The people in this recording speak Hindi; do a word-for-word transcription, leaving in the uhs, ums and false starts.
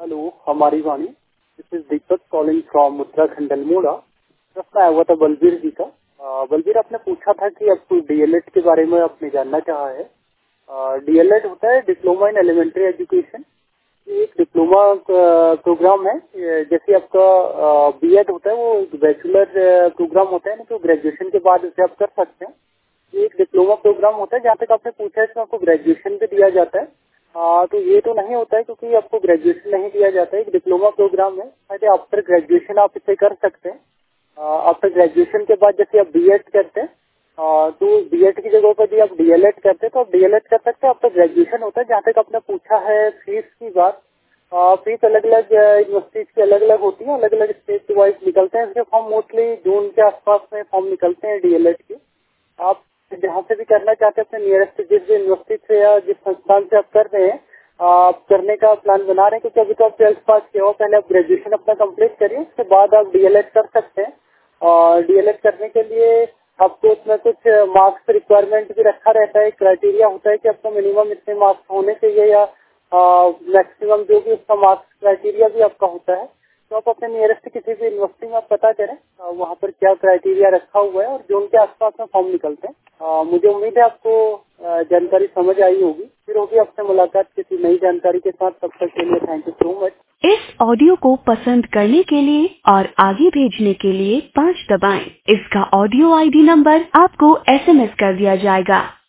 हेलो, हमारी Vani. This is Deepak calling from Uttarakhand Almora. प्रश्न आया हुआ था बलबीर जी का। अ, बलबीर, आपने पूछा था कि आपको डीएलएड के बारे में आपने जानना चाहा है। डीएलएड होता है डिप्लोमा इन एलिमेंट्री एजुकेशन। ये एक डिप्लोमा प्रोग्राम है। ये जैसे आपका बीएड होता है, वो एक बैचलर प्रोग्राम होता है ना, तो ग्रेजुएशन के बाद उसे आप कर सकते हैं। ये एक डिप्लोमा प्रोग्राम होता है। जहाँ तक आपने पूछा है इसमें आपको ग्रेजुएशन भी दिया जाता है। आ, तो ये तो नहीं होता है क्योंकि आपको ग्रेजुएशन नहीं दिया जाता है। एक डिप्लोमा प्रोग्राम है। आफ्टर ग्रेजुएशन आप इसे कर सकते हैं। आफ्टर ग्रेजुएशन के बाद जैसे आप बीएड करते हैं, आ, तो बीएड की जगह पर भी आप डीएलएड करते हैं, तो आप डीएलएड कर सकते हैं। आफ्टर ग्रेजुएशन होता है। जहाँ तक आपने पूछा है फीस की बात, आ, फीस अलग अलग यूनिवर्सिटीज की अलग अलग होती है, अलग अलग स्टेट वाइज निकलते हैं इसके फॉर्म। मोस्टली जून के आसपास में फॉर्म निकलते हैं डीएलएड के। आप जहाँ से भी करना चाहते हैं, अपने नियरेस्ट जिस यूनिवर्सिटी से या जिस संस्थान से आप कर रहे हैं, आप करने का प्लान बना रहे हैं, क्योंकि अभी तो आप ट्वेल्थ पास किया हो, पहले आप ग्रेजुएशन अपना कंप्लीट करिए, उसके बाद आप डीएलएड कर सकते हैं। और डीएलएड करने के लिए आपको उसमें कुछ मार्क्स रिक्वायरमेंट भी रखा रहता है। क्राइटेरिया होता है कि आपको मिनिमम इतने मार्क्स होने चाहिए या मैक्सिमम जो भी उसका मार्क्स क्राइटेरिया भी आपका होता है। तो आप अपने नियरेस्ट किसी भी यूनिवर्सिटी में आप पता करें वहाँ पर क्या क्राइटेरिया रखा हुआ है, और जो उनके आसपास में फॉर्म निकलते हैं। आ, मुझे उम्मीद है आपको आ, जानकारी समझ आई होगी। फिर होगी आपसे मुलाकात किसी नई जानकारी के साथ। तब तक के लिए थैंक यू सो मच। इस ऑडियो को पसंद करने के लिए और आगे भेजने के लिए पाँच दबाएं। इसका ऑडियो आईडी नंबर आपको एसएमएस कर दिया जाएगा।